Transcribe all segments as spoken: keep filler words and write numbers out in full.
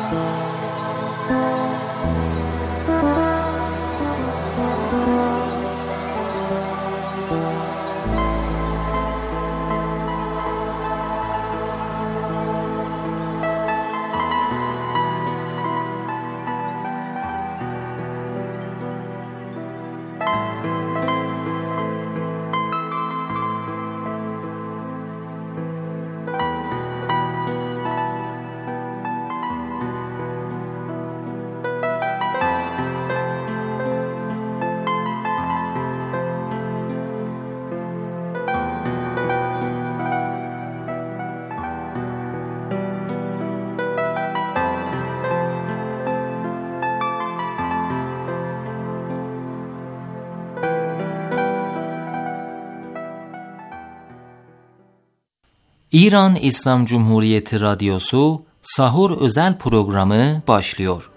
İran İslam Cumhuriyeti Radyosu Sahur özel programı başlıyor.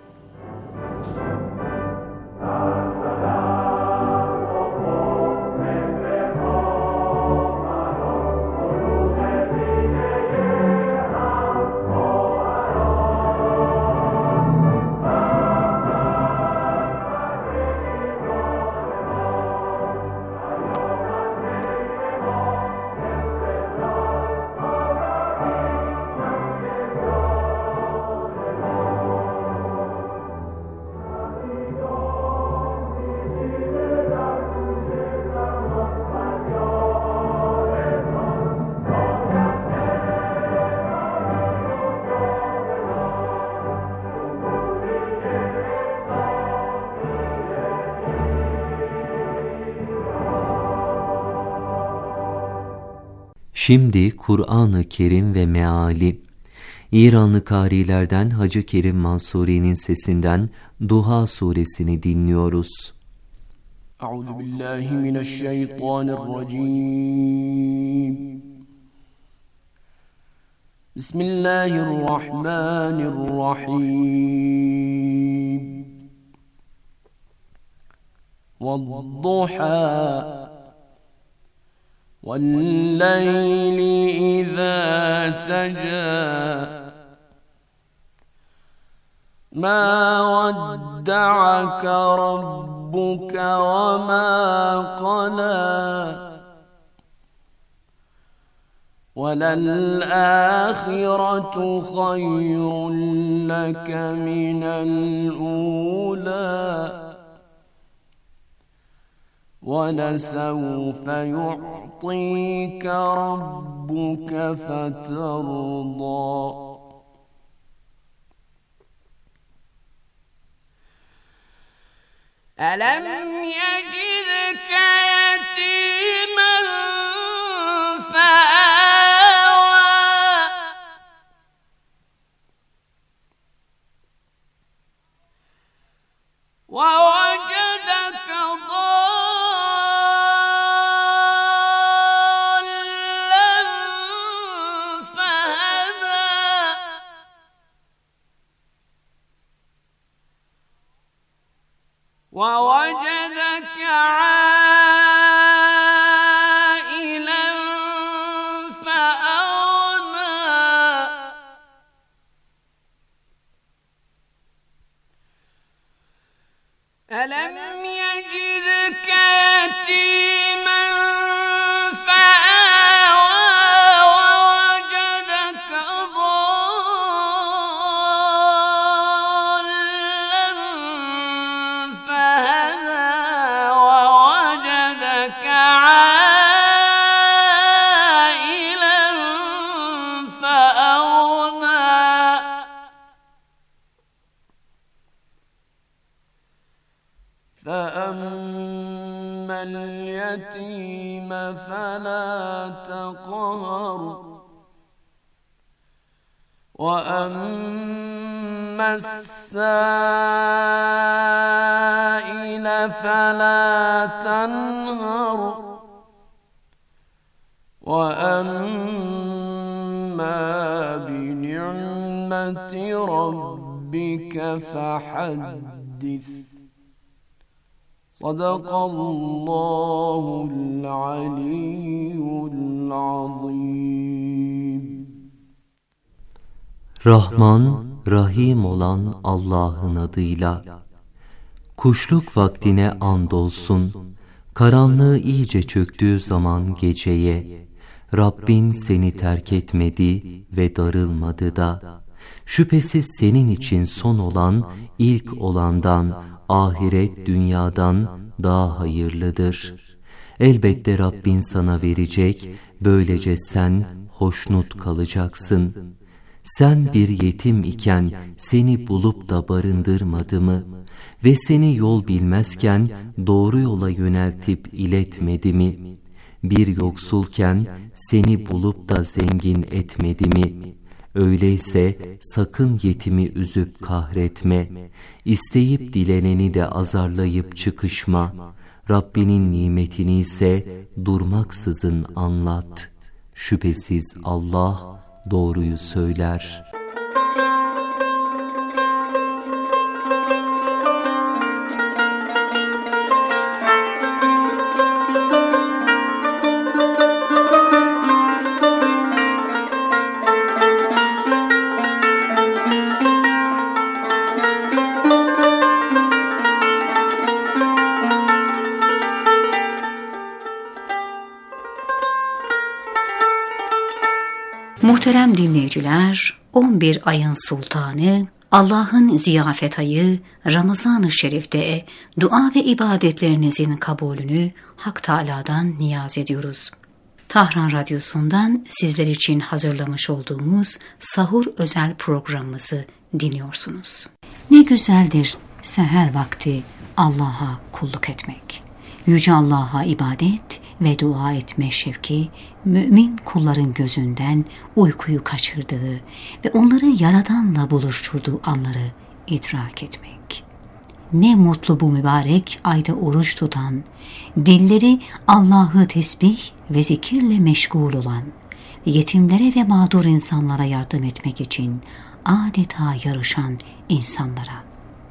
Şimdi Kur'an-ı Kerim ve meali. İranlı karilerden Hacı Kerim Mansuri'nin sesinden Duha suresini dinliyoruz. Euzubillahimineşşeytanirracim. Bismillahirrahmanirrahim. Vodduha وَاللَّيْلِ إِذَا سَجَى مَا وَدَّعَكَ رَبُّكَ وَمَا قَلَى وَلَلْآخِرَةُ خَيْرٌ لَكَ مِنَ الْأُولَى وَلَسَوْفَ يُعْطِيكَ رَبُّكَ فَتَرْضَى أَلَمْ يَجِدْكَ يَتِيمًا فَآوَى وَوَجَدَكَ وَوَجَدَكَ عَائِلًا فَأَغْنَى أَلَمْ يَجِدْكَ يَتِيمًا فَأَمَّا الْيَتِيمَ فَلَا تَقْهَرْ وَأَمَّا السَّائِلَ فَلَا تَنْهَرْ وَأَمَّا بِنِعْمَةِ رَبِّكَ فَحَدِّثْ صدق الله العلي العظيم. Rahman Rahim olan Allah'ın adıyla. Kuşluk vaktine andolsun, karanlığı iyice çöktüğü zaman geceye, Rabbin seni terk etmedi ve darılmadı da. Şüphesiz senin için son olan, ilk olandan, ahiret dünyadan daha hayırlıdır. Elbette Rabbin sana verecek, böylece sen hoşnut kalacaksın. Sen bir yetim iken seni bulup da barındırmadı mı? Ve seni yol bilmezken doğru yola yöneltip iletmedi mi? Bir yoksulken seni bulup da zengin etmedi mi? Öyleyse sakın yetimi üzüp kahretme. İsteyip dileneni de azarlayıp çıkışma. Rabbinin nimetini ise durmaksızın anlat. Şüphesiz Allah doğruyu söyler. Muhterem dinleyiciler, on bir ayın sultanı, Allah'ın ziyafet ayı Ramazan-ı Şerif'te dua ve ibadetlerinizin kabulünü Hak Teâlâ'dan niyaz ediyoruz. Tahran Radyosu'ndan sizler için hazırlamış olduğumuz Sahur özel programımızı dinliyorsunuz. Ne güzeldir seher vakti Allah'a kulluk etmek. Yüce Allah'a ibadet ve dua etme şevki, mümin kulların gözünden uykuyu kaçırdığı ve onları Yaradan'la buluşturduğu anları idrak etmek. Ne mutlu bu mübarek ayda oruç tutan, dilleri Allah'ı tesbih ve zikirle meşgul olan, yetimlere ve mağdur insanlara yardım etmek için adeta yarışan insanlara.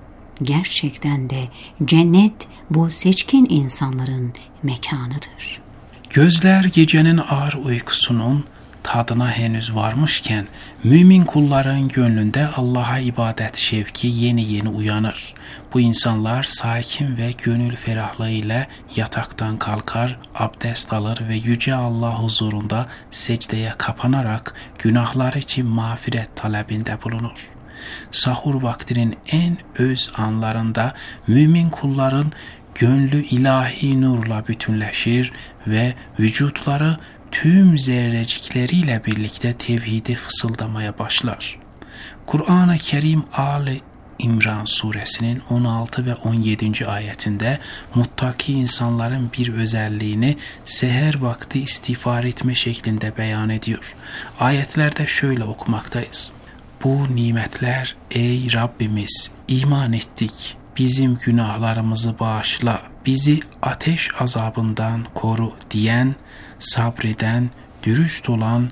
Gerçekten de cennet bu seçkin insanların mekanıdır. Gözler gecenin ağır uykusunun tadına henüz varmışken, mümin kulların gönlünde Allah'a ibadet şevki yeni yeni uyanır. Bu insanlar sakin ve gönül ferahlığıyla yataktan kalkar, abdest alır ve Yüce Allah huzurunda secdeye kapanarak günahlar için mağfiret talebinde bulunur. Sahur vaktinin en öz anlarında mümin kulların gönlü ilahi nurla bütünleşir ve vücutları tüm zerrecikleriyle birlikte tevhidi fısıldamaya başlar. Kur'an-ı Kerim Ali İmran suresinin on altı ve on yedinci ayetinde muttaki insanların bir özelliğini seher vakti istiğfar etme şeklinde beyan ediyor. Ayetlerde şöyle okumaktayız. Bu nimetler ey Rabbimiz, iman ettik, bizim günahlarımızı bağışla, bizi ateş azabından koru diyen, sabreden, dürüst olan,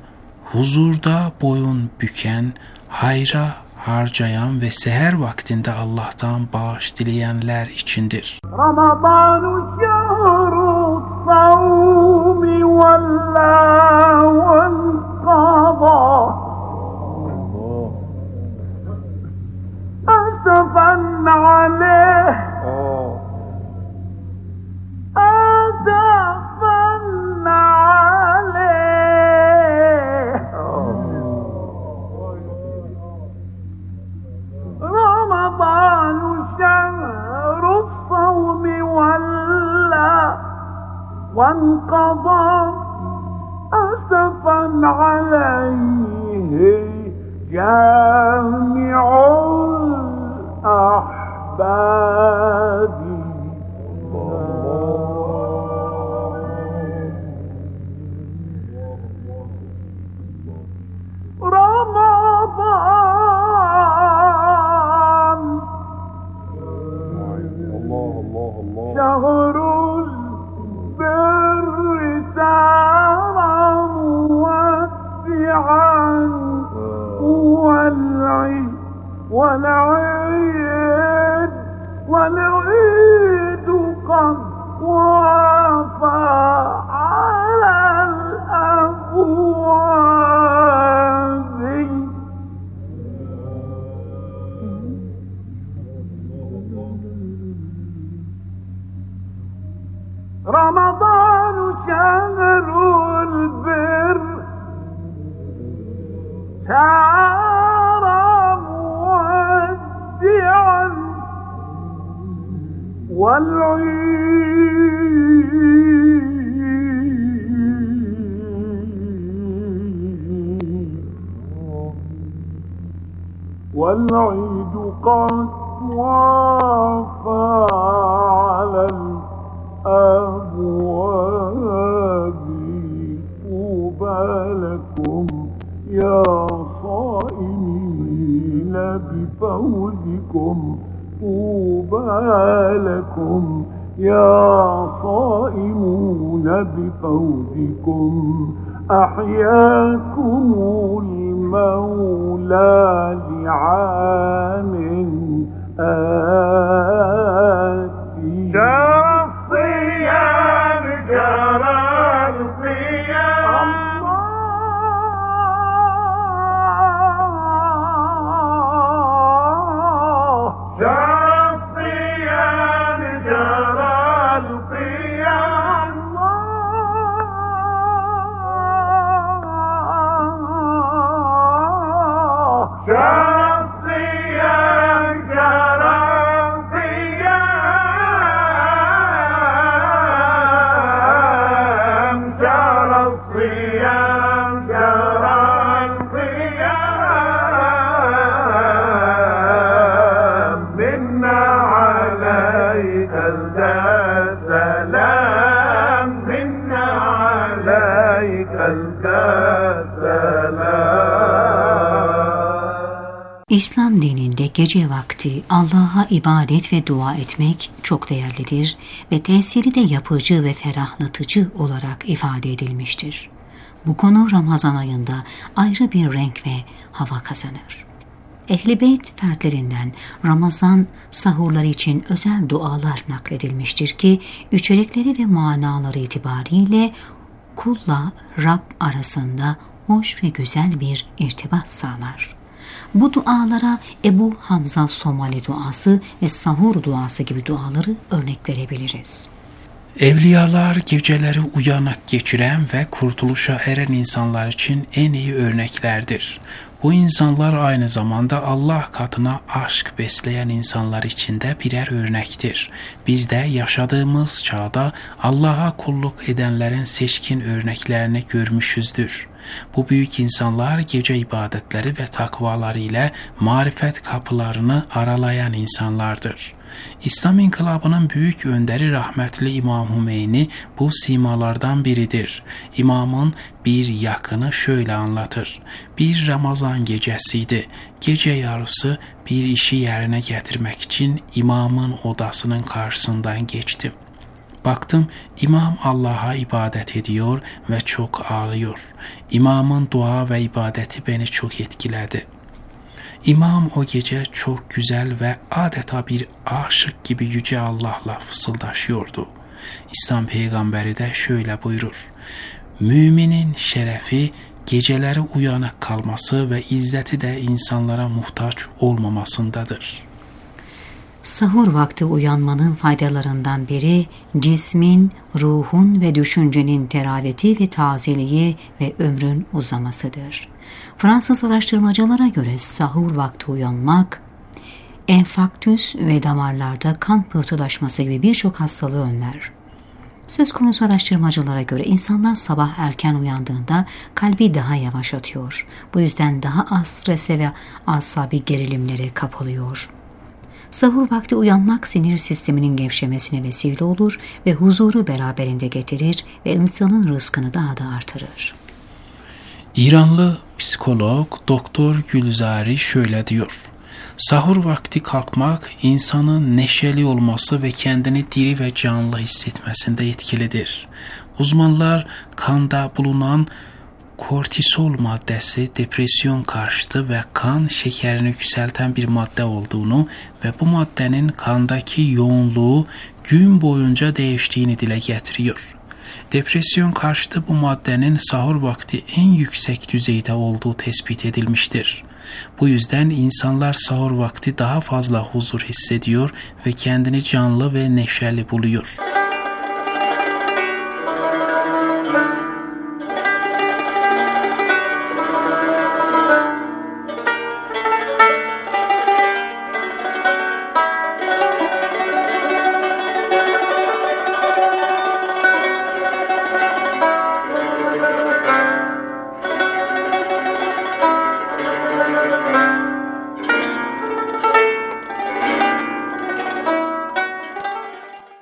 huzurda boyun büken, hayra harcayan ve seher vaktinde Allah'tan bağış dileyenler içindir. Ramazanu şehru savmi vella vel qada asfan aleyh asfan aleyh Ramazanu şehru savmi vella vel qada asfan aleyh Cami'ul ahbabi Ramazan Şehrul birri saran vesi'an والعيد والعيد والعيد قد وافى على الأبواب رمضان شهر البر شهر مودعا والعيد والعيد قد وافى على الأبواب طوبى لكم يا صائمين بفوزكم طوبى لكم يا صائمون بفوزكم أحياكم المولى لعام آتي جرى الصيام جرى الصيام جرى الصيام جرى الصيام جرى İslam dininde gece vakti Allah'a ibadet ve dua etmek çok değerlidir ve tesiri de yapıcı ve ferahlatıcı olarak ifade edilmiştir. Bu konu Ramazan ayında ayrı bir renk ve hava kazanır. Ehl-i Beyt fertlerinden Ramazan sahurları için özel dualar nakledilmiştir ki içerikleri ve manaları itibariyle kulla Rab arasında hoş ve güzel bir irtibat sağlar. Bu dualara Ebu Hamza Somali duası ve sahur duası gibi duaları örnek verebiliriz. Evliyalar geceleri uyanık geçiren ve kurtuluşa eren insanlar için en iyi örneklerdir. Bu insanlar aynı zamanda Allah katına aşk besleyen insanlar için de birer örnektir. Biz de yaşadığımız çağda Allah'a kulluk edenlerin seçkin örneklerini görmüşüzdür. Bu büyük insanlar gece ibadetleri ve takvaları ile marifet kapılarını aralayan insanlardır. İslam İnkılabı'nın büyük önderi rahmetli İmam Hümeyni bu simalardan biridir. İmamın bir yakını şöyle anlatır. Bir Ramazan gecesiydi. Gece yarısı bir işi yerine getirmek için imamın odasının karşısından geçtim. Baktım imam Allah'a ibadet ediyor ve çok ağlıyor. İmamın dua ve ibadeti beni çok etkiledi. İmam o gece çok güzel ve adeta bir aşık gibi Yüce Allah'la fısıldaşıyordu. İslam peygamberi de şöyle buyurur. Müminin şerefi geceleri uyanık kalması ve izzeti de insanlara muhtaç olmamasındadır. Sahur vakti uyanmanın faydalarından biri cismin, ruhun ve düşüncenin teraveti ve tazeliği ve ömrün uzamasıdır. Fransız araştırmacılara göre sahur vakti uyanmak, enfarktüs ve damarlarda kan pıhtılaşması gibi birçok hastalığı önler. Söz konusu araştırmacılara göre insanlar sabah erken uyandığında kalbi daha yavaş atıyor. Bu yüzden daha az strese ve asabi gerilimlere kapılıyor. Sahur vakti uyanmak sinir sisteminin gevşemesine vesile olur ve huzuru beraberinde getirir ve insanın rızkını daha da artırır. İranlı psikolog Doktor Gülzari şöyle diyor. Sahur vakti kalkmak insanın neşeli olması ve kendini diri ve canlı hissetmesinde etkilidir. Uzmanlar kanda bulunan kortisol maddesi depresyon karşıtı ve kan şekerini yükselten bir madde olduğunu ve bu maddenin kandaki yoğunluğu gün boyunca değiştiğini dile getiriyor. Depresyon karşıtı bu maddenin sahur vakti en yüksek düzeyde olduğu tespit edilmiştir. Bu yüzden insanlar sahur vakti daha fazla huzur hissediyor ve kendini canlı ve neşeli buluyor.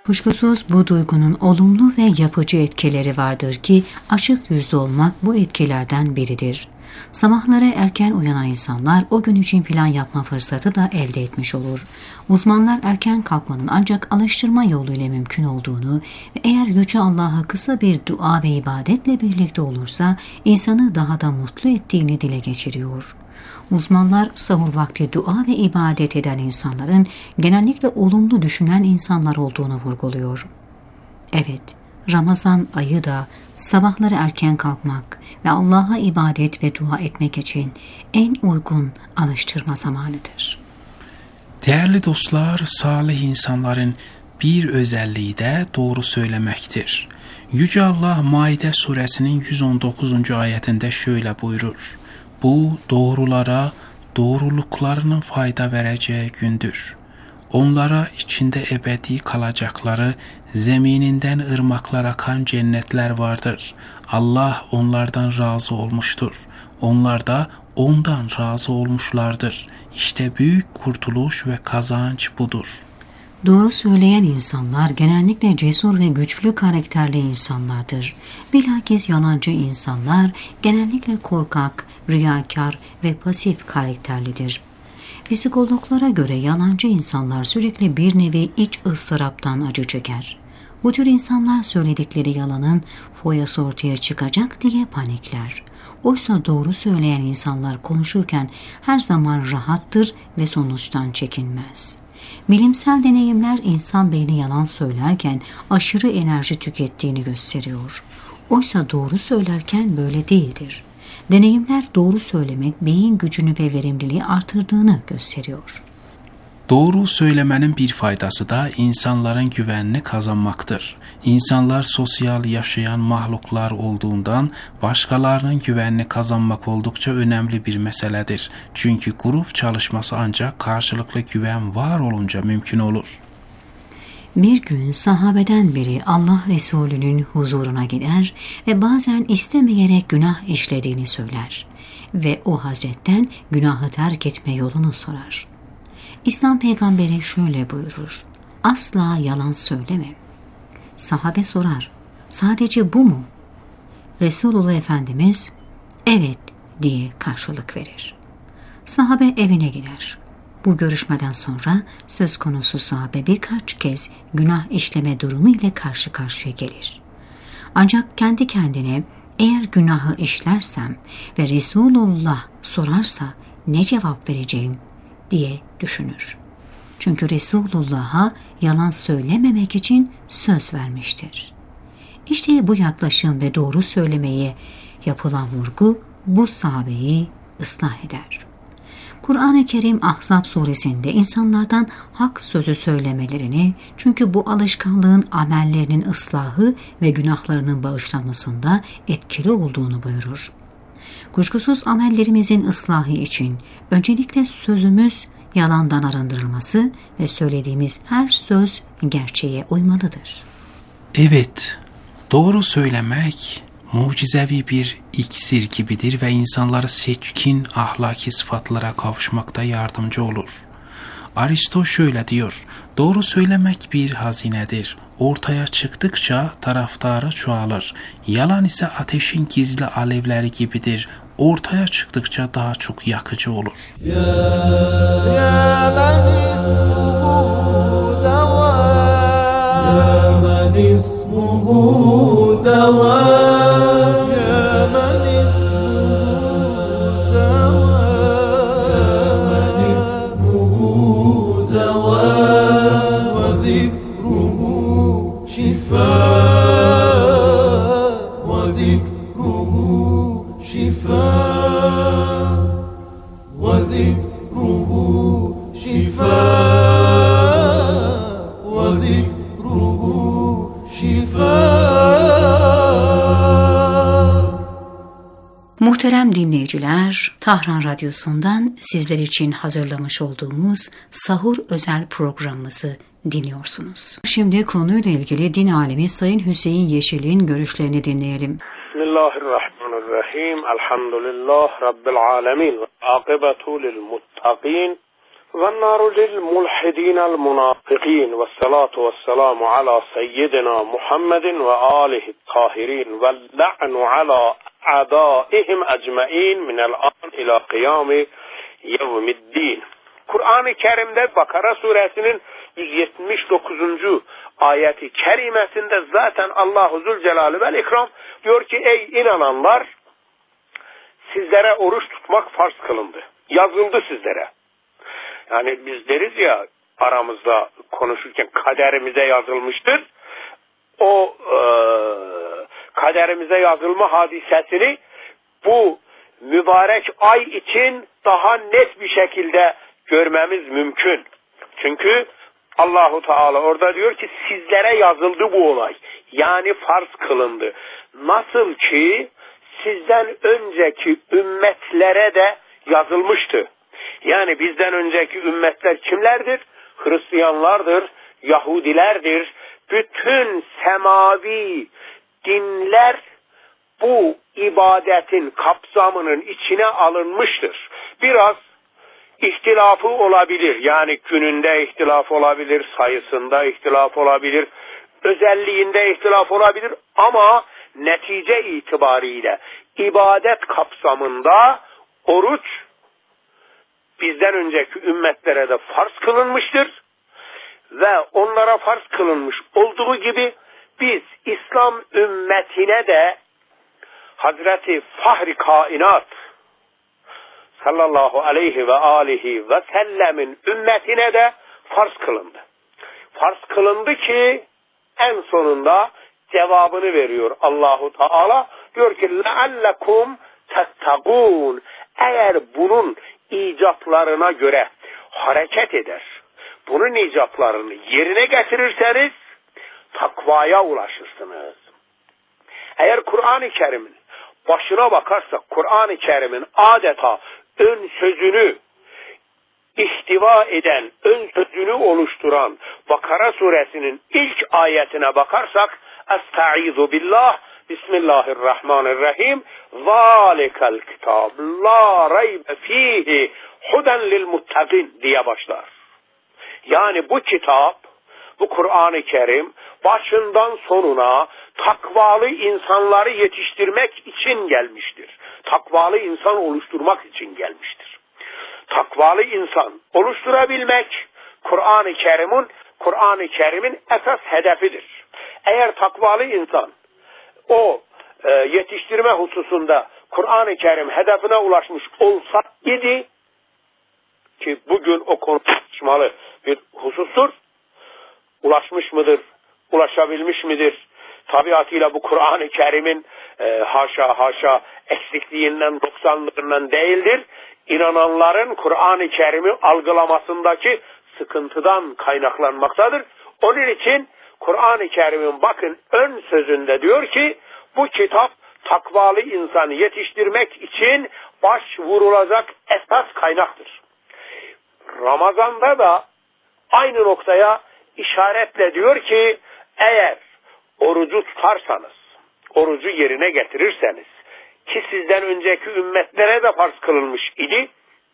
Kuşkusuz bu duygunun olumlu ve yapıcı etkileri vardır ki açık yüzlü olmak bu etkilerden biridir. Sabahları erken uyanan insanlar o gün için plan yapma fırsatı da elde etmiş olur. Uzmanlar erken kalkmanın ancak alıştırma yoluyla mümkün olduğunu ve eğer Yüce Allah'a kısa bir dua ve ibadetle birlikte olursa insanı daha da mutlu ettiğini dile geçiriyor. Uzmanlar sahur vakti dua ve ibadet eden insanların genellikle olumlu düşünen insanlar olduğunu vurguluyor. Evet, Ramazan ayı da sabahları erken kalkmak ve Allah'a ibadet ve dua etmek için en uygun alıştırma zamanıdır. Değerli dostlar, salih insanların bir özelliği de doğru söylemektir. Yüce Allah Maide suresinin yüz on dokuzuncu ayetinde şöyle buyurur: Bu doğrulara doğruluklarının fayda vereceği gündür. Onlara içinde ebedi kalacakları, zemininden ırmaklar akan cennetler vardır. Allah onlardan razı olmuştur. Onlar da ondan razı olmuşlardır. İşte büyük kurtuluş ve kazanç budur. Doğru söyleyen insanlar genellikle cesur ve güçlü karakterli insanlardır. Bilakis yalancı insanlar genellikle korkak, riyakar ve pasif karakterlidir. Psikologlara göre yalancı insanlar sürekli bir nevi iç ıstıraptan acı çeker. Bu tür insanlar söyledikleri yalanın foyası ortaya çıkacak diye panikler. Oysa doğru söyleyen insanlar konuşurken her zaman rahattır ve sonuçtan çekinmez. Bilimsel deneyimler insan beyni yalan söylerken aşırı enerji tükettiğini gösteriyor. Oysa doğru söylerken böyle değildir. Deneyimler doğru söylemek beyin gücünü ve verimliliği artırdığını gösteriyor. Doğru söylemenin bir faydası da insanların güvenini kazanmaktır. İnsanlar sosyal yaşayan mahluklar olduğundan başkalarının güvenini kazanmak oldukça önemli bir meseledir. Çünkü grup çalışması ancak karşılıklı güven var olunca mümkün olur. Bir gün sahabeden biri Allah Resulü'nün huzuruna gider ve bazen istemeyerek günah işlediğini söyler ve o Hazretten günahı terk etme yolunu sorar. İslam peygamberi şöyle buyurur: asla yalan söyleme. Sahabe sorar: sadece bu mu? Resulullah Efendimiz evet diye karşılık verir. Sahabe evine gider. Bu görüşmeden sonra söz konusu sahabe birkaç kez günah işleme durumu ile karşı karşıya gelir. Ancak kendi kendine eğer günahı işlersem ve Resulullah sorarsa ne cevap vereceğim diye düşünür. Çünkü Resulullah'a yalan söylememek için söz vermiştir. İşte bu yaklaşım ve doğru söylemeye yapılan vurgu bu sahabeyi ıslah eder. Kur'an-ı Kerim Ahzab suresinde insanlardan hak sözü söylemelerini, çünkü bu alışkanlığın amellerinin ıslahı ve günahlarının bağışlanmasında etkili olduğunu buyurur. Kuşkusuz amellerimizin ıslahı için öncelikle sözümüz yalandan arındırılması ve söylediğimiz her söz gerçeğe uymalıdır. Evet, doğru söylemek mucizevi bir iksir gibidir ve insanları seçkin ahlaki sıfatlara kavuşmakta yardımcı olur. Aristo şöyle diyor: doğru söylemek bir hazinedir. Ortaya çıktıkça taraftarı çoğalır. Yalan ise ateşin gizli alevleri gibidir. Ortaya çıktıkça daha çok yakıcı olur. Ya, ya men ismuhu deva, ya men ismuhu deva. Muhterem dinleyiciler, Tahran Radyosu'ndan sizler için hazırlamış olduğumuz Sahur özel programımızı dinliyorsunuz. Şimdi konuyla ilgili din alimi Sayın Hüseyin Yeşil'in görüşlerini dinleyelim. Bismillahirrahmanirrahim. Elhamdülillah Rabbil alemin. Akibetu lil muttaqin. والنار للملحدين المنافقين والصلاة والسلام على سيدنا محمد وآله الطاهرين واللعن على أعدائهم أجمعين من الآن إلى قيام يوم الدين. Kur'an-ı Kerim'de Bakara suresinin yüz yetmiş dokuzuncu ayeti kerimesinde zaten Allahu Zülcelal ve İkram diyor ki ey inananlar, sizlere oruç tutmak farz kılındı. Yazıldı sizlere. Yani biz deriz ya aramızda konuşurken kaderimize yazılmıştır. O e, kaderimize yazılma hadisesini bu mübarek ay için daha net bir şekilde görmemiz mümkün. Çünkü Allahu Teala orada diyor ki sizlere yazıldı bu olay. Yani farz kılındı. Nasıl ki sizden önceki ümmetlere de yazılmıştı. Yani bizden önceki ümmetler kimlerdir? Hristiyanlardır, Yahudilerdir. Bütün semavi dinler bu ibadetin kapsamının içine alınmıştır. Biraz ihtilafı olabilir. Yani gününde ihtilaf olabilir, sayısında ihtilaf olabilir, özelliğinde ihtilaf olabilir ama netice itibariyle ibadet kapsamında oruç bizden önceki ümmetlere de farz kılınmıştır ve onlara farz kılınmış olduğu gibi biz İslam ümmetine de Hazreti Fahri Kainat sallallahu aleyhi ve alihi ve sellemin ümmetine de farz kılındı. Farz kılındı ki en sonunda cevabını veriyor Allahu Teala. Diyor ki لَعَلَّكُمْ تَتَّقُونَ eğer bunun icaplarına göre hareket eder, bunun icaplarını yerine getirirseniz takvaya ulaşırsınız. Eğer Kur'an-ı Kerim'in başına bakarsak, Kur'an-ı Kerim'in adeta ön sözünü ihtiva eden, ön sözünü oluşturan Bakara suresinin ilk ayetine bakarsak, Estaizu billah, Bismillahirrahmanirrahim, Zâlikel kitab, la raybe fihi, huden lil muttaqin diye başlar. Yani bu kitap, bu Kur'an-ı Kerim başından sonuna takvalı insanları yetiştirmek için gelmiştir. Takvalı insan oluşturmak için gelmiştir. Takvalı insan oluşturabilmek Kur'an-ı Kerim'in Kur'an-ı Kerim'in esas hedefidir. Eğer takvalı insan o e, yetiştirme hususunda Kur'an-ı Kerim hedefine ulaşmış olsa idi ki bugün o konu tartışmalı bir husustur. Ulaşmış mıdır? Ulaşabilmiş midir? Tabiatıyla bu Kur'an-ı Kerim'in e, haşa haşa eksikliğinden, noksanlığından değildir. İnananların Kur'an-ı Kerim'i algılamasındaki sıkıntıdan kaynaklanmaktadır. Onun için Kur'an-ı Kerim'in bakın ön sözünde diyor ki bu kitap takvalı insanı yetiştirmek için başvurulacak esas kaynaktır. Ramazan'da da aynı noktaya işaretle diyor ki eğer orucu tutarsanız, orucu yerine getirirseniz ki sizden önceki ümmetlere de farz kılınmış idi,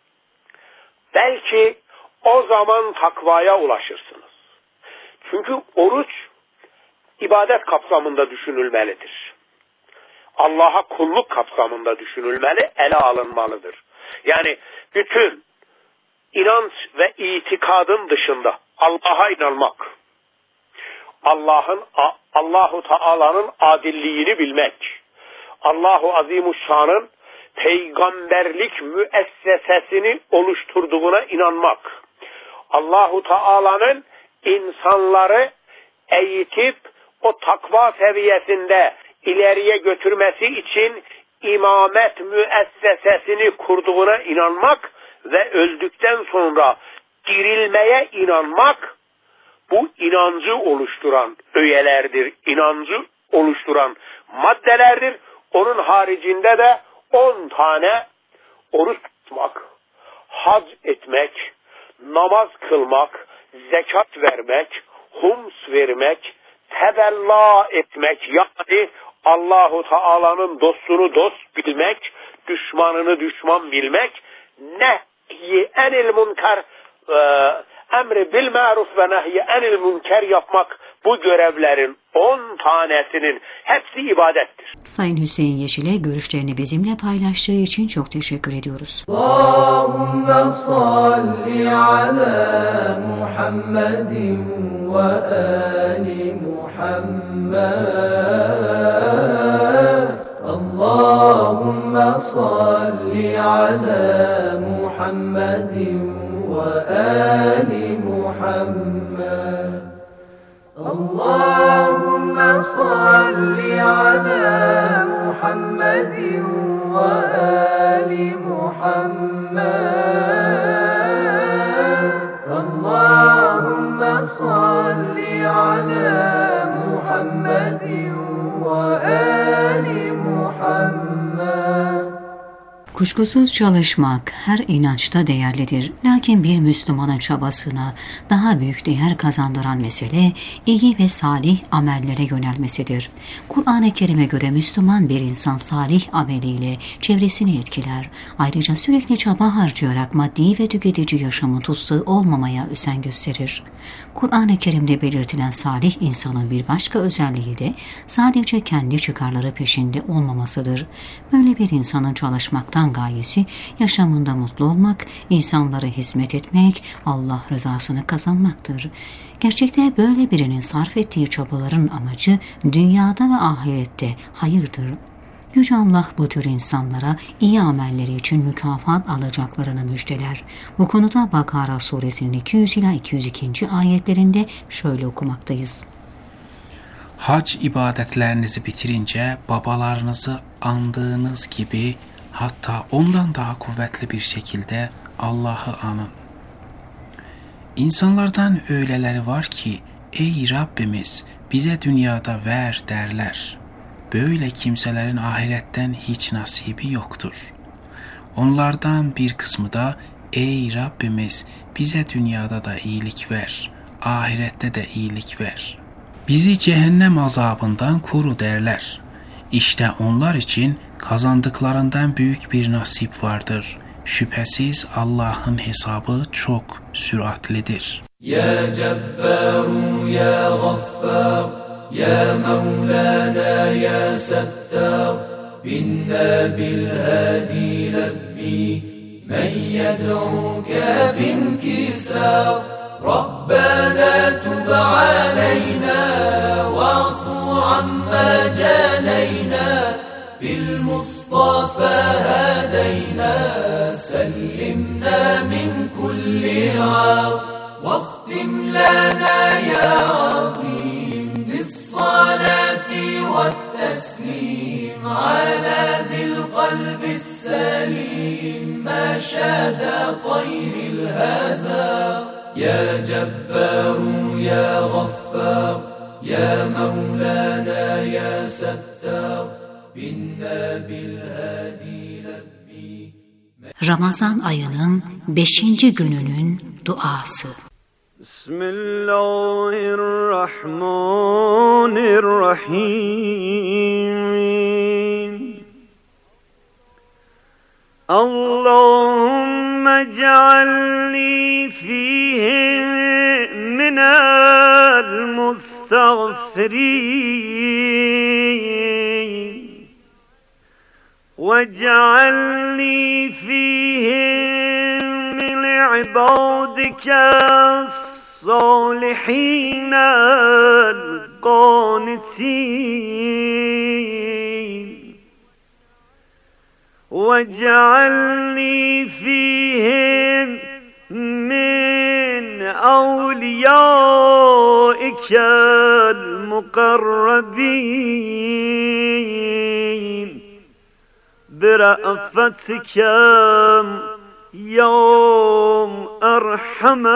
belki o zaman takvaya ulaşırsınız. Çünkü oruç ibadet kapsamında düşünülmelidir. Allah'a kulluk kapsamında düşünülmeli, ele alınmalıdır. Yani bütün inanç ve itikadın dışında Allah'a inanmak, Allah'ın Allahu Teala'nın adilliğini bilmek, Allahu Azimuşşan'ın peygamberlik müessesesini oluşturduğuna inanmak, Allahu Teala'nın insanları eğitip o takva seviyesinde ileriye götürmesi için imamet müessesesini kurduğuna inanmak ve öldükten sonra dirilmeye inanmak, bu inancı oluşturan öğelerdir, inancı oluşturan maddelerdir. Onun haricinde de on tane oruç tutmak, hac etmek, namaz kılmak, zekat vermek, hums vermek, tevella etmek, yani Allahu Teala'nın dostunu dost bilmek, düşmanını düşman bilmek, nehy-i enil munkar e, emri bil maruf ve nehyi enil münker yapmak, bu görevlerin on tanesinin hepsi ibadettir. Sayın Hüseyin Yeşil'e görüşlerini bizimle paylaştığı için çok teşekkür ediyoruz. Allahümme salli ala Muhammedin ve ali Muhammed. Allahümme salli ala Muhammedin ve ali Muhammed. Allahümme salli ala Muhammedin ve ali Muhammed. Allahümme salli ala Muhammedin ve ali Muhammed. Kuşkusuz çalışmak her inançta değerlidir. Lakin bir Müslümanın çabasına daha büyük değer kazandıran mesele iyi ve salih amellere yönelmesidir. Kur'an-ı Kerim'e göre Müslüman bir insan salih ameliyle çevresini etkiler. Ayrıca sürekli çaba harcayarak maddi ve tüketici yaşamın tutsağı olmamaya özen gösterir. Kur'an-ı Kerim'de belirtilen salih insanın bir başka özelliği de sadece kendi çıkarları peşinde olmamasıdır. Böyle bir insanın çalışmaktan gayesi yaşamında mutlu olmak, insanlara hizmet etmek, Allah rızasını kazanmaktır. Gerçekte böyle birinin sarf ettiği çabaların amacı dünyada ve ahirette hayırdır. Yüce Allah bu tür insanlara iyi amelleri için mükafat alacaklarını müjdeler. Bu konuda Bakara suresinin iki yüz ila iki yüz iki. ayetlerinde şöyle okumaktayız. Hac ibadetlerinizi bitirince babalarınızı andığınız gibi, hatta ondan daha kuvvetli bir şekilde Allah'ı anın. İnsanlardan öyleleri var ki, ey Rabbimiz bize dünyada ver derler. Böyle kimselerin ahiretten hiç nasibi yoktur. Onlardan bir kısmı da, ey Rabbimiz bize dünyada da iyilik ver, ahirette de iyilik ver. Bizi cehennem azabından koru derler. İşte onlar için kazandıklarından büyük bir nasip vardır. Şüphesiz Allah'ın hesabı çok süratlidir. Ya Cebbaru ya Gaffar, ya Mevlana ya Settar, binna bil hadi lebbi, men yed'uka binkisar, Rabbana tub aleyna, wa'fu amma caneyna, bil Mustafa hadeyna, sellimna min kulli ar, واختم لنا يا عظيم بالصلاة والتسليم على ذي القلب السليم ما شاد طير الهزار يا جبار يا غفار يا مولانا يا ستار بنا بالهادي لبي. Ramazan ayının beşinci gününün duası. Bismillahirrahmanirrahim. Allahümme cealni fihi minel mustağfirin ve cealni fihi min ibadike الصالحين القانتين واجعلني فيهم من أوليائك المقربين برأفتك يوم أرحم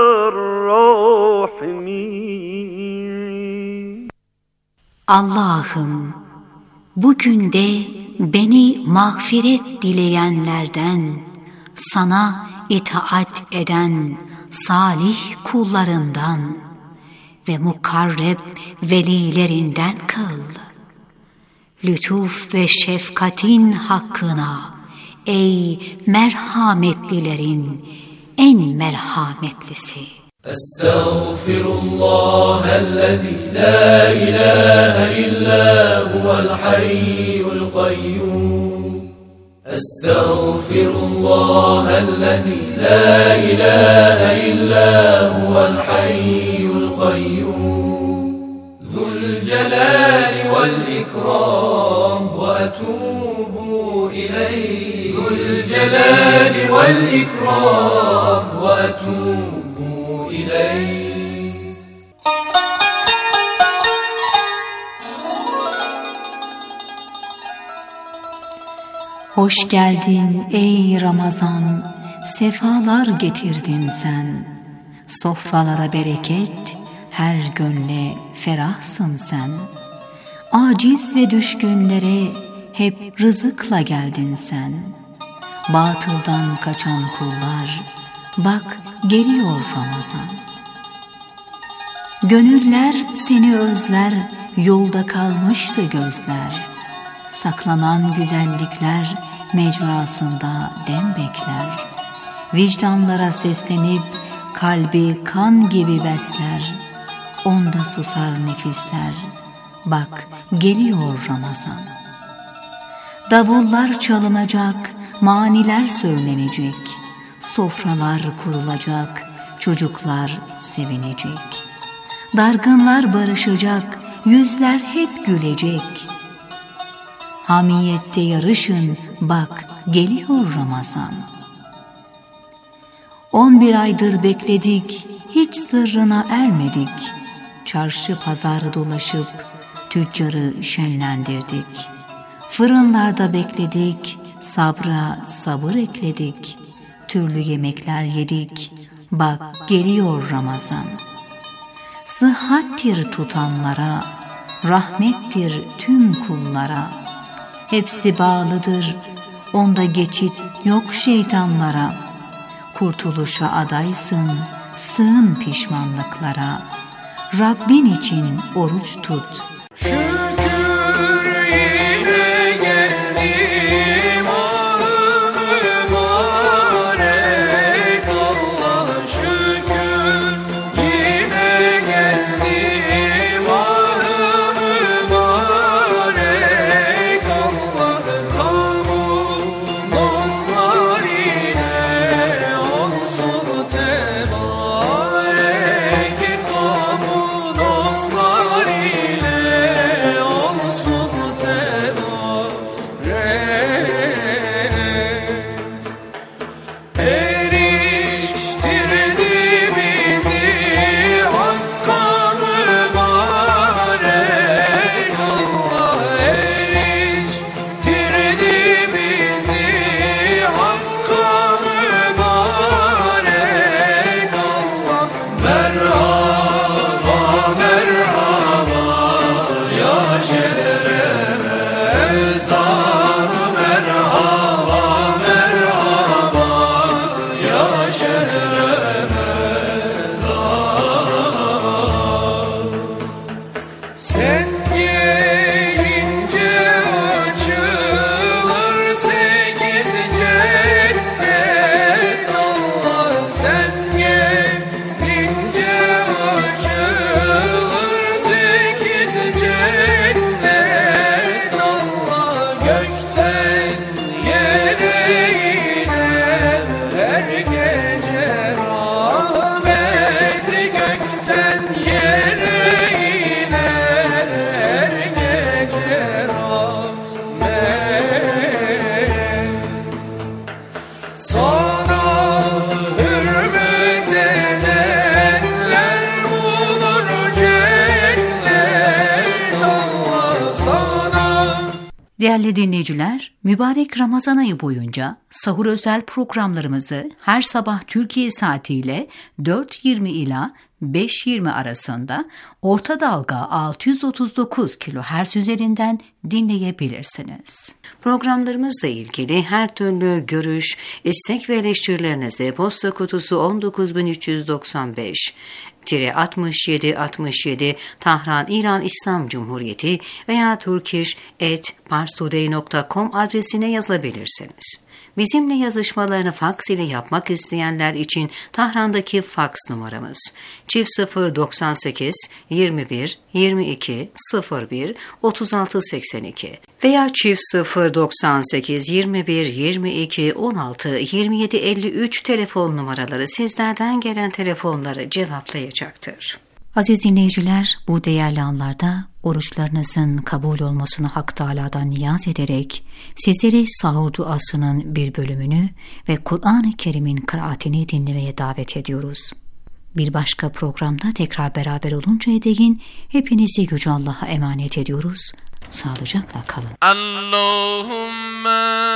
الراحمين. Allah'ım, bugün de beni mağfiret dileyenlerden, sana itaat eden salih kullarından ve mukarreb velilerinden kıl. Lütuf ve şefkatin hakkına, ey merhametlilerin en merhametlisi. Estağfirullahellezî la ilahe illa huvel hayyul kayyum. Estağfirullahellezî la ilahe illa huvel hayyul kayyum. Zülcelâli vel ikram ve etûbû ileyh. Zülcelâli vel ikram ve etûbû ileyh. Hoş geldin ey Ramazan, sefalar getirdin sen. Sofralara bereket, her gönle ferahsın sen. Aciz ve düşkünlere hep rızıkla geldin sen. Batıldan kaçan kullar, bak geliyor Ramazan. Gönüller seni özler, yolda kalmıştı gözler. Saklanan güzellikler mecrasında dem bekler. Vicdanlara seslenip kalbi kan gibi besler. Onda susar nefisler, bak geliyor Ramazan. Davullar çalınacak, maniler söylenecek. Sofralar kurulacak, çocuklar sevinecek. Dargınlar barışacak, yüzler hep gülecek. Hamiyette yarışın, bak geliyor Ramazan. On bir aydır bekledik, hiç sırrına ermedik. Çarşı pazar dolaşıp tüccarı şenlendirdik. Fırınlarda bekledik, sabra sabır ekledik. Türlü yemekler yedik, bak geliyor Ramazan. Sıhhattir tutanlara, rahmettir tüm kullara. Hepsi bağlıdır, onda geçit yok şeytanlara. Kurtuluşa adaysın, sığın pişmanlıklara. Rabbin için oruç tut. Şükür yine geldim ahı mübarek Allah. Şükür yine geldim ahı mübarek Allah. Kavun dostlar ile olsun tebarek. Kavun dostlar ile olsun tebarek. Eriştirdi bizi Hakk'a mübarek Allah. Eriştirdi bizi Hakk'a mübarek Allah. Merhaba merhaba ya Şehremezan. Merhaba merhaba ya Şehremezan. Sen gelince açılır sekiz cennet Allah. Sen gelince açılır sekiz cennet Allah. Gökten yere iner her gece rahmet. Gökten yere iner her gece rahmet. Sana hürmet edenler bulur cennet Allah. Sana Değerli dinleyiciler, mübarek Ramazan ayı boyunca sahur özel programlarımızı her sabah Türkiye saatiyle dört yirmi ila beş yirmi arasında orta dalga altı yüz otuz dokuz kilohertz üzerinden dinleyebilirsiniz. Programlarımızla ilgili her türlü görüş, istek ve eleştirilerinizi posta kutusu on dokuz bin üç yüz doksan beş altmış yedi altmış yedi Tahran İran İslam Cumhuriyeti veya turkish at parstoday nokta com adresine yazabilirsiniz. Bizimle yazışmalarını faks ile yapmak isteyenler için Tahran'daki faks numaramız çift sıfır doksan sekiz yirmi bir yirmi iki sıfır bir otuz altı seksen iki veya çift sıfır doksan sekiz yirmi bir yirmi iki on altı yirmi yedi elli üç telefon numaraları sizlerden gelen telefonları cevaplayacaktır. Aziz dinleyiciler, bu değerli anlarda oruçlarınızın kabul olmasını Hak Teâlâ'dan niyaz ederek sizleri sahur duasının bir bölümünü ve Kur'an-ı Kerim'in kıraatini dinlemeye davet ediyoruz. Bir başka programda tekrar beraber oluncaya değin hepinizi Yüce Allah'a emanet ediyoruz. Sağlıcakla kalın. Allahümme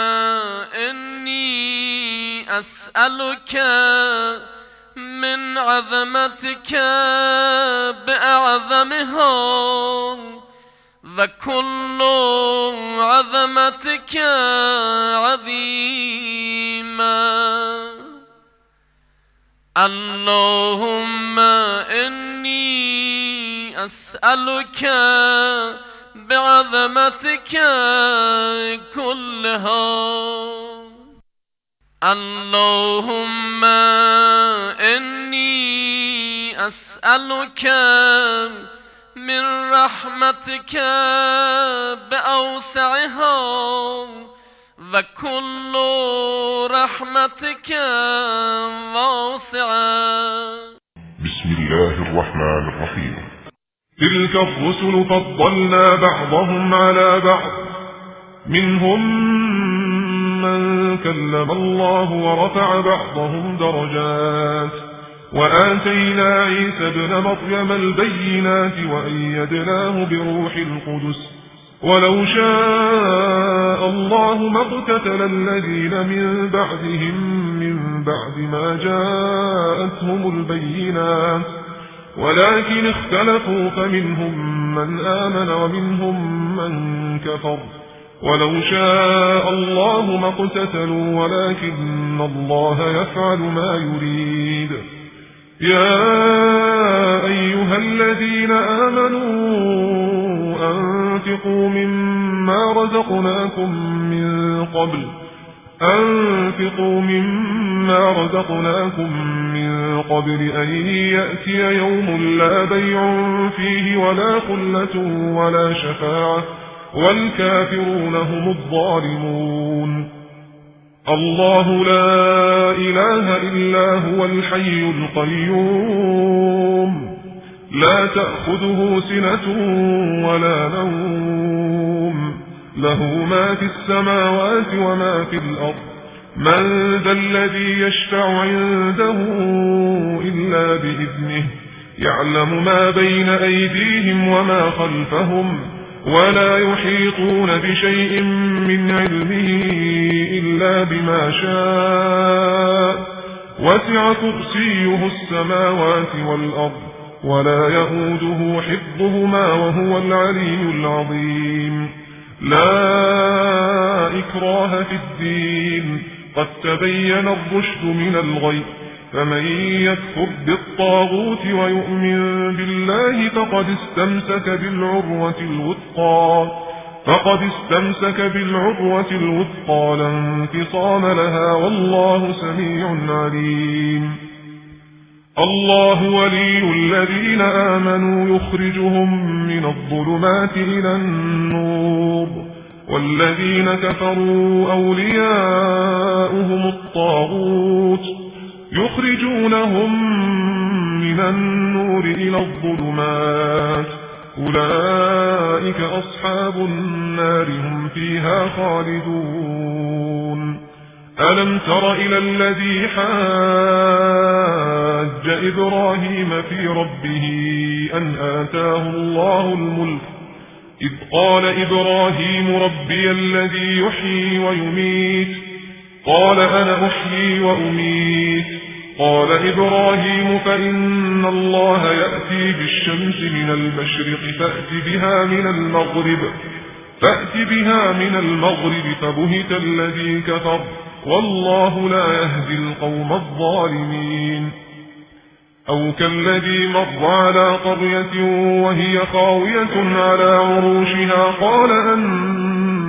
inni es'eluke min azametike bi'azamiha ve kullu azametike azîmâ. Allahümme inni es'eluke bi'azametike kullaha. Allahümme inni es'eluke min rahmetike bi'awsa'iha ve kullu rahmetike vasi'a. Bismillahirrahmanirrahim. تلك الرسل فضلنا بعضهم على بعض منهم من كلم الله ورفع بعضهم درجات وآتينا عيسى ابن مريم البينات وأيدناه بروح القدس ولو شاء الله ما اقتتل الذين من بعدهم من بعد ما جاءتهم البينات ولكن اختلفوا فمنهم من آمن ومنهم من كفر ولو شاء الله ما اقتتلوا ولكن الله يفعل ما يريد. يا أيها الذين آمنوا أنفقوا مما رزقناكم من قبل أنفقوا مما رزقناكم من قبل أن يأتي يوم لا بيع فيه ولا خلة ولا شفاعة والكافرون هم الظالمون. الله لا إله إلا هو الحي القيوم لا تأخذه سنة ولا نوم له ما في السماوات وما في الأرض من ذا الذي يشفع عنده إلا بإذنه يعلم ما بين أيديهم وما خلفهم ولا يحيطون بشيء من علمه إلا بما شاء وسع كرسيه السماوات والأرض ولا يئوده حفظهما وهو العلي العظيم. لا إكراه في الدين قد تبين الرشد من الغي فمن يكفر بالطاغوت ويؤمن بالله فقد استمسك بالعروة الوثقى فقد استمسك بالعروة الوثقى لا انفصام لها والله سميع عليم. الله ولي الذين آمنوا يخرجهم من الظلمات إلى النور والذين كفروا أولياؤهم الطاغوت يخرجونهم من النور إلى الظلمات أولئك أصحاب النار هم فيها خالدون. ألم تر إلى الذي حاج إبراهيم في ربه أن آتاه الله الملك إذ قال إبراهيم ربي الذي يحيي ويميت قال أنا أحيي وأميت قال إبراهيم فإن الله يأتي بالشمس من المشرق فأت بها من المغرب فأت بها من المغرب فبهت الذي كفر والله لا يهدي القوم الظالمين. أو كالذي مر على قرية وهي خاوية على عروشها قال أن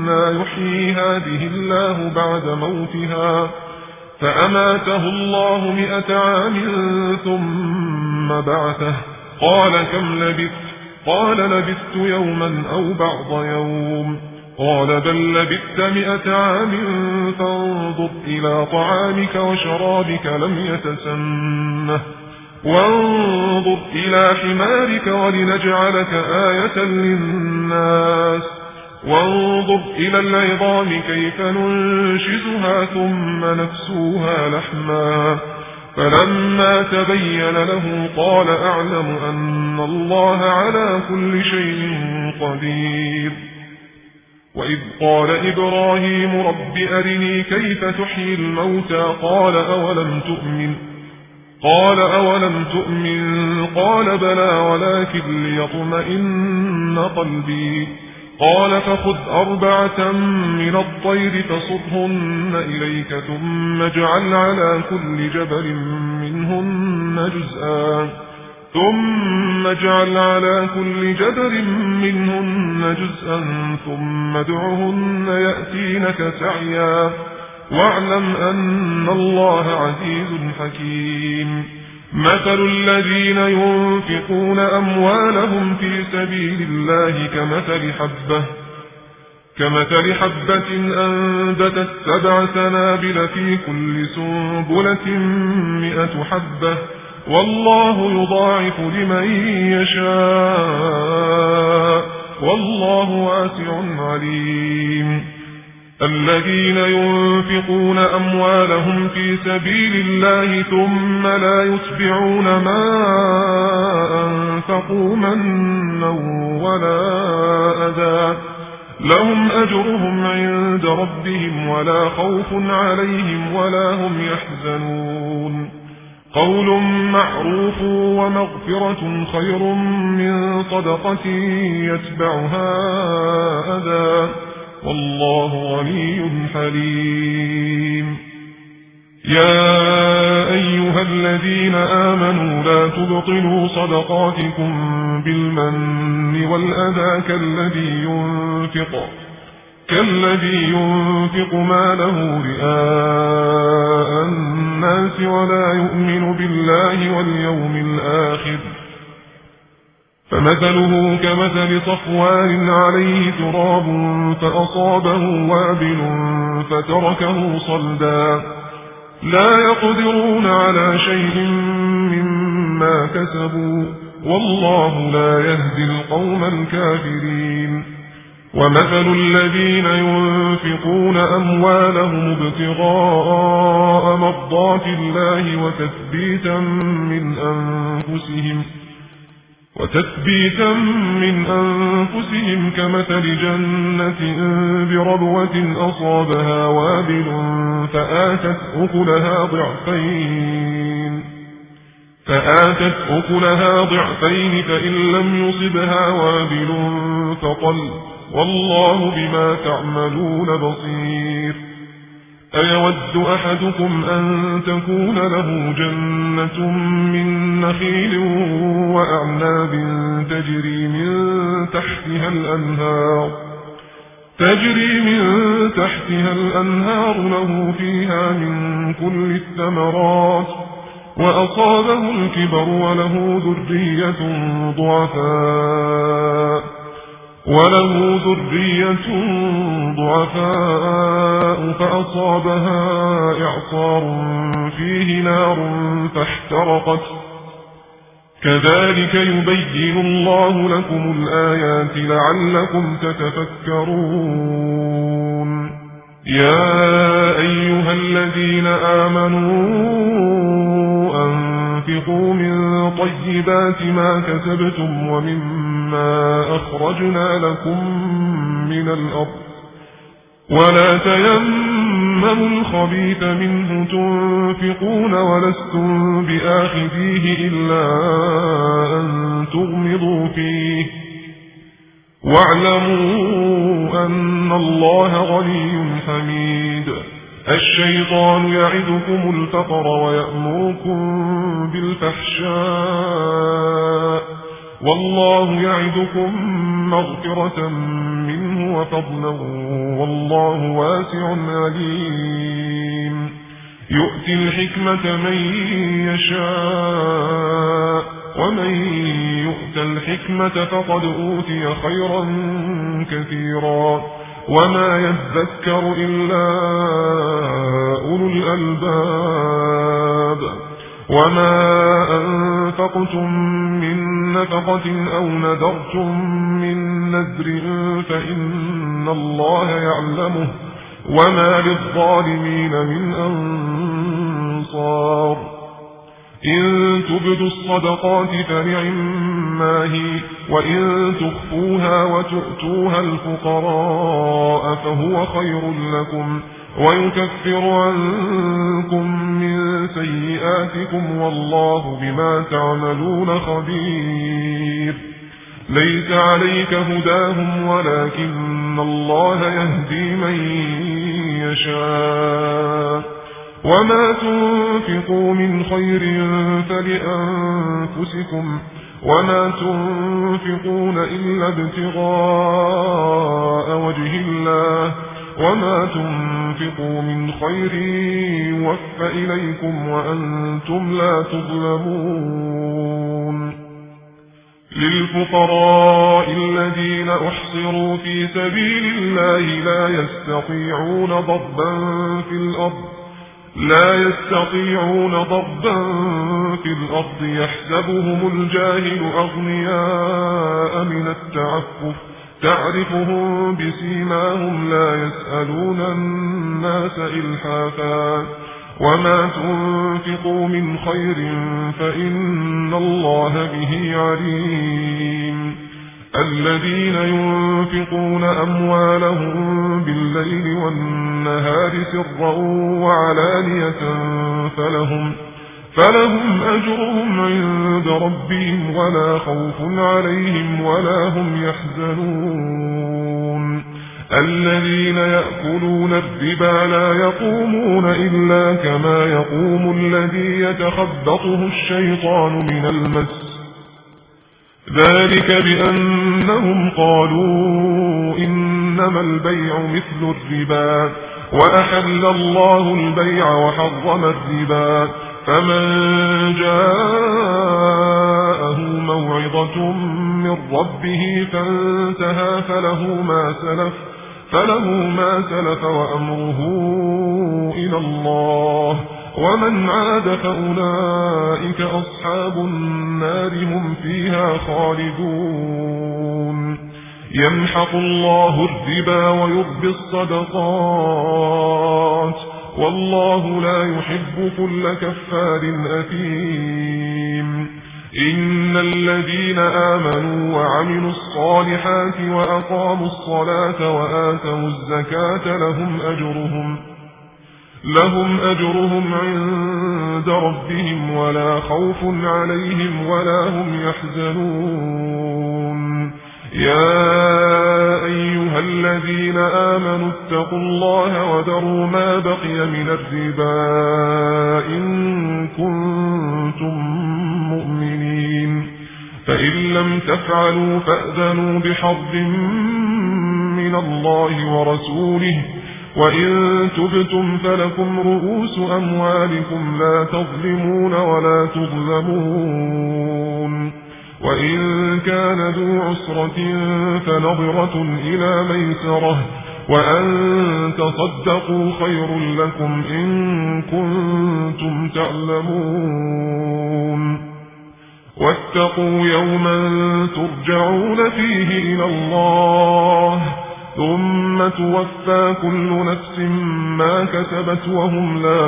أنى يحيي هذه الله بعد موتها فأماته الله مئة عام ثم بعثه قال كم لبثت قال لبثت يوما أو بعض يوم قال بل لبثت مئة عام فانظر إلى طعامك وشرابك لم يتسنه وانظر إلى حمارك ولنجعلك آية للناس وانظر إلى العظام كيف ننشزها ثم نكسوها لحما فلما تبين له قال أعلم أن الله على كل شيء قدير وإذ قال إبراهيم رب أرني كيف تحيي الموتى قال أولم تؤمن قال أولم تؤمن قال بلى ولكن ليطمئن قلبي قال فخذ أربعة من الطير فصرهن إليك ثم اجعل على كل جبل منهن جزءا ثم اجعل على كل جبل منهن جزءا ثم ادعهن يأتينك سعيا واعلم أن الله عزيز حكيم مثل الذين ينفقون أموالهم في سبيل الله كمثل حبة كمثل حبة أنبتت سبع سنابل في كل سنبلة مئة حبة والله يضاعف لمن يشاء والله واسع عليم الذين ينفقون أموالهم في سبيل الله ثم لا يتبعون ما أنفقوا منا ولا أذى لهم أجرهم عند ربهم ولا خوف عليهم ولا هم يحزنون قول معروف ومغفرة خير من صدقة يتبعها أذى والله غني حليم يا أيها الذين آمنوا لا تبطلوا صدقاتكم بالمن والأذى كالذي ينفق كالذي ينفق ماله رئاء الناس ولا يؤمن بالله واليوم الآخر فمثله كمثل صفوان عليه تراب فأصابه وابل فتركه صلدا لا يقدرون على شيء مما كسبوا والله لا يهدي القوم الكافرين ومثل الذين ينفقون أموالهم ابتغاء مرضات الله وتثبيتا من أنفسهم وتثبيتا من أنفسهم كمثل جنة بربوة أصابها وابل فآتت أكلها ضعفين فآتت أكلها ضعفين فإن لم يصبها وابل فطل والله بما تعملون بصير أيود أحدكم أن تكون له جنة من نخيل وأعناب تجري من تحتها الأنهار تجري من تحتها الأنهار له فيها من كل الثمرات وأصابه الكبر وله ذرية ضعفاء وله ذرية ضعفاء فأصابها إعصار فيه نار فاحترقت كذلك يبين الله لكم الآيات لعلكم تتفكرون يا أيها الذين آمنوا أنفقوا من طيبات ما كسبتم ومما أخرجنا لكم من الأرض ولا تيمموا الخبيث منه تنفقون ولستم بآخذيه إلا أن تغمضوا فيه واعلموا أن الله غني حميد الشيطان يعدكم الفقر ويأمركم بالفحشاء والله يعدكم مغفرة منه وفضلا والله واسع عليم يؤتي الحكمة من يشاء ومن يؤت الحكمة فقد أوتي خيرا كثيرا وما يذكر إلا أولو الألباب وما أنفقتم من نفقة أو نذرتم من نذر فإن الله يعلمه وما للظالمين من أنصار إن تبدوا الصدقات فنعما هي وإن تخفوها وتؤتوها الفقراء فهو خير لكم ويكفر عنكم من سيئاتكم والله بما تعملون خبير ليس عليك هداهم ولكن الله يهدي من يشاء وما تنفقوا من خير فلأنفسكم وما تنفقون إلا ابتغاء وجه الله وما تنفقوا من خير يوفى إليكم وأنتم لا تظلمون للفقراء الذين أحصروا في سبيل الله لا يستطيعون ضربا في الأرض لا يستطيعون ضربا في الأرض يحسبهم الجاهل أغنياء من التعفف تعرفهم بسيماهم لا يسألون الناس إلحافا وما تنفقوا من خير فإن الله به عليم الذين ينفقون أموالهم بالليل والنهار سرا وعلانية فلهم فلهم أجرهم عند ربهم ولا خوف عليهم ولا هم يحزنون الذين يأكلون الربا لا يقومون إلا كما يقوم الذي يتخبطه الشيطان من المس ذلك بأنهم قالوا إنما البيع مثل الربا وأحل الله البيع وحرم الربا فمن جاءه موعظة من ربه فانتهى فله ما سلف فله ما سلف وأمره إلى الله ومن عاد فأولئك أصحاب النار هم فيها خالدون يمحق الله الربا ويربي الصدقات والله لا يحب كل كفار أثيم إن الذين آمنوا وعملوا الصالحات وأقاموا الصلاة وآتوا الزكاة لهم أجرهم لهم أجرهم عند ربهم ولا خوف عليهم ولا هم يحزنون يا أيها الذين آمنوا اتقوا الله وذروا ما بقي من الربا إن كنتم مؤمنين فإن لم تفعلوا فأذنوا بحرب من الله ورسوله وإن تبتم فلكم رؤوس أموالكم لا تظلمون ولا تظلمون وإن كان ذو عسرة فنظرة إلى ميسرة وأن تصدقوا خير لكم إن كنتم تعلمون واتقوا يوما ترجعون فيه إلى الله ثم توفى كل نفس ما كسبت وهم لا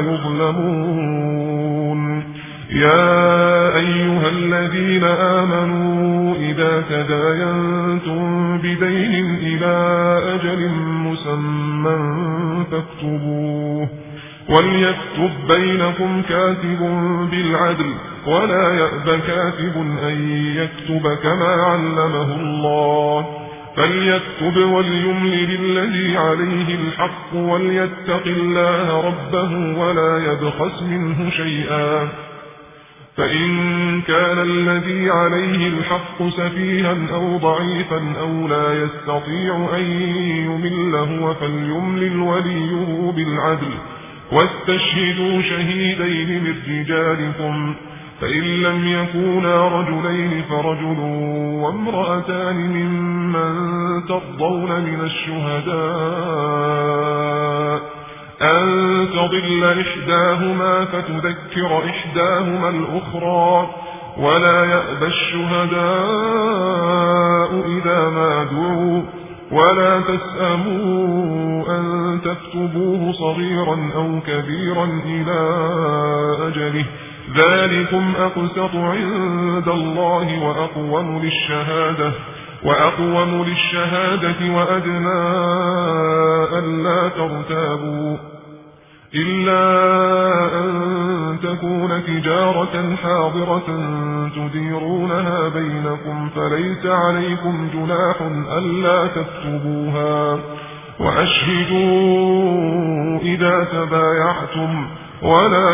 يظلمون يا أيها الذين آمنوا إذا تداينتم بدين إلى أجل مسمى فاكتبوه وليكتب بينكم كاتب بالعدل ولا يأب كاتب أن يكتب كما علمه الله فليكتب وليملل الذي عليه الحق وليتق الله ربه ولا يبخس منه شيئا فإن كان الذي عليه الحق سفيها أو ضعيفا أو لا يستطيع أن يمل هو فليملل وليه بالعدل واستشهدوا شهيدين من رجالكم فإن لم يكونا رجلين فرجل وامرأتان ممن ترضون من الشهداء أن تضل إحداهما فتذكر إحداهما الأخرى ولا يأبى الشهداء إذا ما دعوا ولا تسأموا أن تكتبوه صغيرا أو كبيرا إلى أجله ذلكم أقسط عند الله وأقوم للشهادة وأقوم للشهادة وأدنى ألا ترتابوا إلا أن تكون تجارة حاضرة تديرونها بينكم فليس عليكم جناح ألا تكتبوها وأشهدوا إذا تبايعتم ولا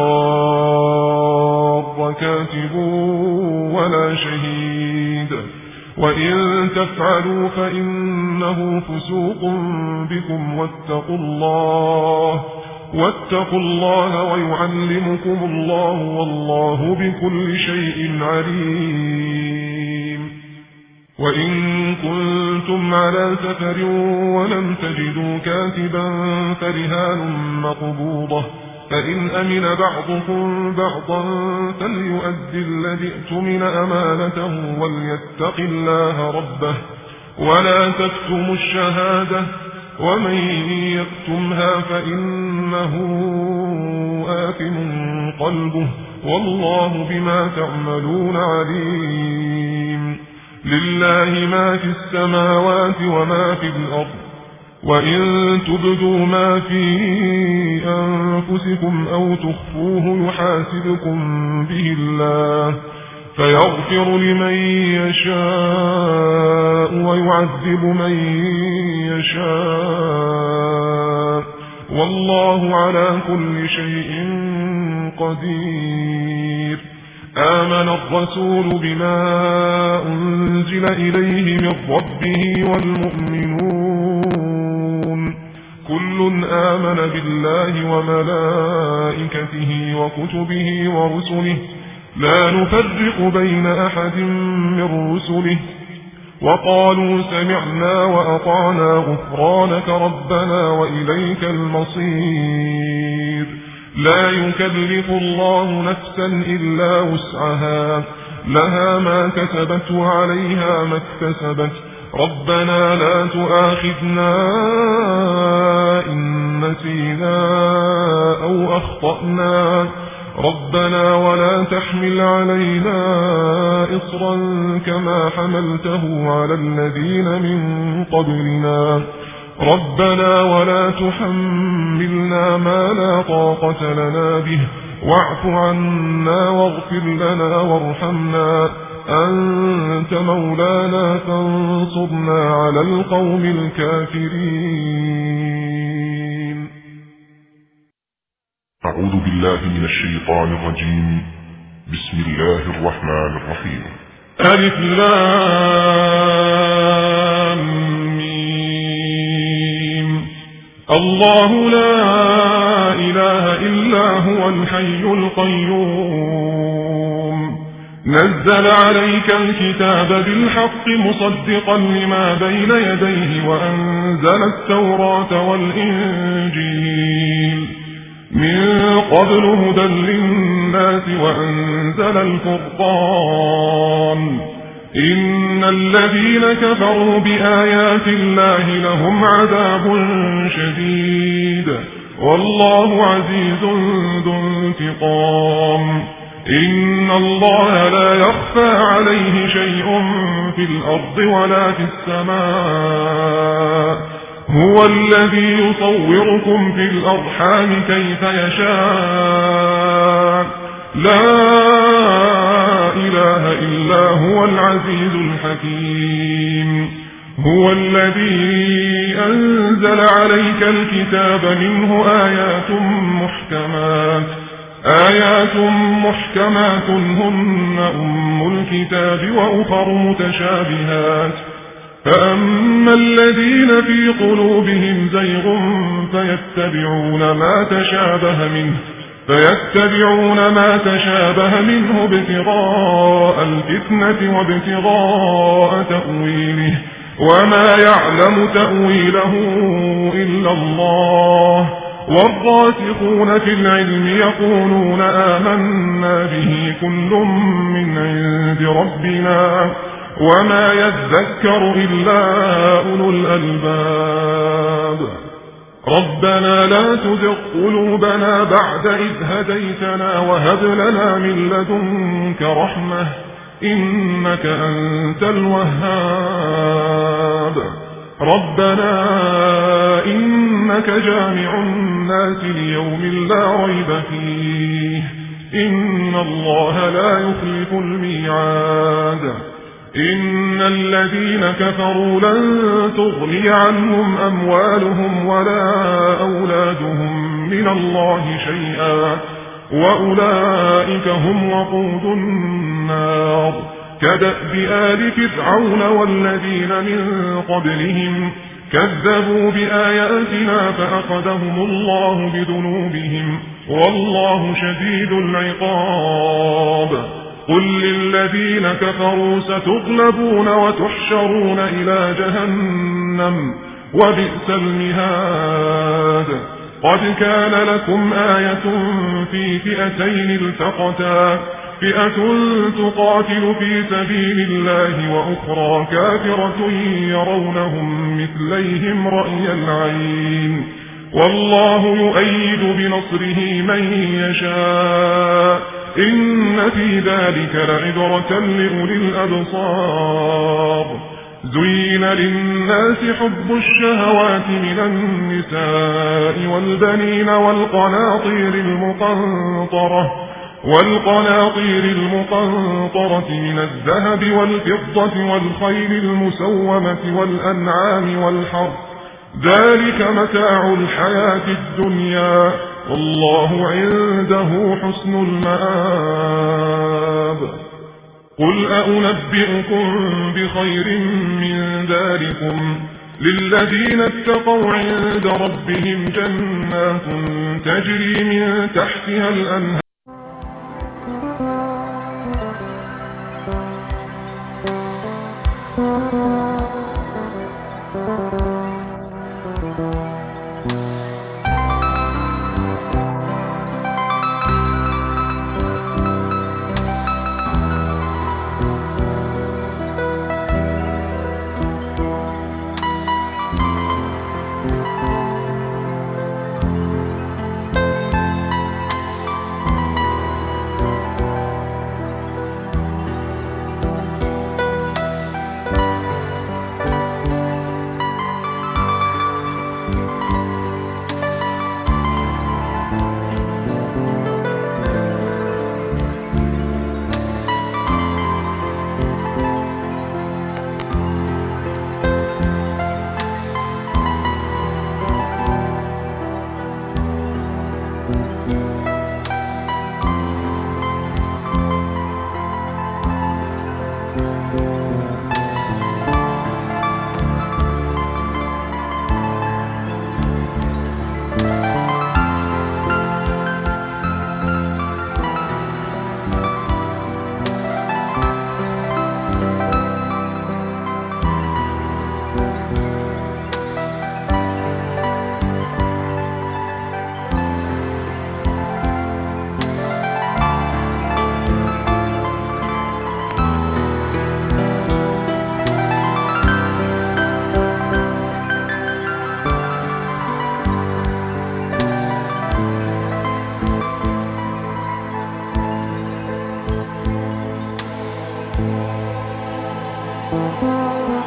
يضار كاتب ولا شهيد وإن تفعلوا فإنه فسوق بكم واتقوا الله واتقوا الله ويعلمكم الله والله بكل شيء عليم وإن كنتم على سفر ولم تجدوا كاتبا فرهان مقبوضة فإن أمن بعضكم بعضا فليؤدي الذي اؤتمن أمانته وليتق الله ربه ولا تكتموا الشهادة ومن يكتمها فإنه آثم قلبه والله بما تعملون عليم لله ما في السماوات وما في الأرض وإن تبدوا ما في أنفسكم أو تخفوه يحاسبكم به الله فيغفر لمن يشاء ويعذب من يشاء والله على كل شيء قدير آمن الرسول بما أنزل إليه من ربه والمؤمنون كل آمن بالله وملائكته وكتبه ورسله لا نفرق بين أحد من رسله وقالوا سمعنا وأطعنا غفرانك ربنا وإليك المصير لا يكلف الله نفسا إلا وسعها لها ما كسبت وعليها ما اكتسبت ربنا لا تؤاخذنا إن نسينا أو أخطأنا ربنا ولا تحمل علينا إصرا كما حملته على الذين من قبلنا ربنا ولا تحملنا ما لا طاقة لنا به واعف عنا واغفر لنا وارحمنا أنت مولانا فانصرنا على القوم الكافرين. أعوذ بالله من الشيطان الرجيم. بسم الله الرحمن الرحيم. ألف لام ميم. الله لا إله إلا هو الحي القيوم نزل عليك الكتاب بالحق مصدقا لما بين يديه وأنزل التوراة والإنجيل من قبل هدى للناس وأنزل الفرقان إن الذين كفروا بآيات الله لهم عذاب شديد والله عزيز ذو انتقام إن الله لا يخفى عليه شيء في الأرض ولا في السماء هو الذي يصوركم في الأرحام كيف يشاء لا إله إلا هو العزيز الحكيم هو الذي أنزل عليك الكتاب منه آيات محكمات آيات محكمات هن أم الكتاب وأخر متشابهات فأما الذين في قلوبهم زيغ فيتبعون ما تشابه منه فيتبعون ما تشابه منه ابتغاء الفتنة وابتغاء تأويله وما يعلم تأويله إلا الله والراسخون في العلم يقولون آمنا به كل من عند ربنا وما يذكر إلا أولو الألباب ربنا لا تزغ قلوبنا بعد إذ هديتنا وهب لنا من لدنك رحمة إنك أنت الوهاب ربنا إنك جامع الناس ليوم لا ريب فيه إن الله لا يخلف الميعاد إن الذين كفروا لن تغني عنهم أموالهم ولا أولادهم من الله شيئا وأولئك هم وقود النار كدأب آل فرعون والذين من قبلهم كذبوا بآياتنا فأخذهم الله بذنوبهم والله شديد العقاب قل للذين كفروا ستغلبون وتحشرون إلى جهنم وبئس المهاد قد كان لكم آية في فئتين التقتا فئة تقاتل في سبيل الله وأخرى كافرة يرونهم مثليهم رأي العين والله يؤيد بنصره من يشاء إن في ذلك لعبرة لأولي الأبصار زين للناس حب الشهوات من النساء والبنين والقناطير المقنطرة والقناطير المقنطرة من الذهب والفضة والخيل المسومة والأنعام والحرث ذلك متاع الحياة الدنيا والله عنده حسن المآب قل أنبئكم بخير من ذلكم للذين اتقوا عند ربهم جنات تجري من تحتها الأنهار Thank you.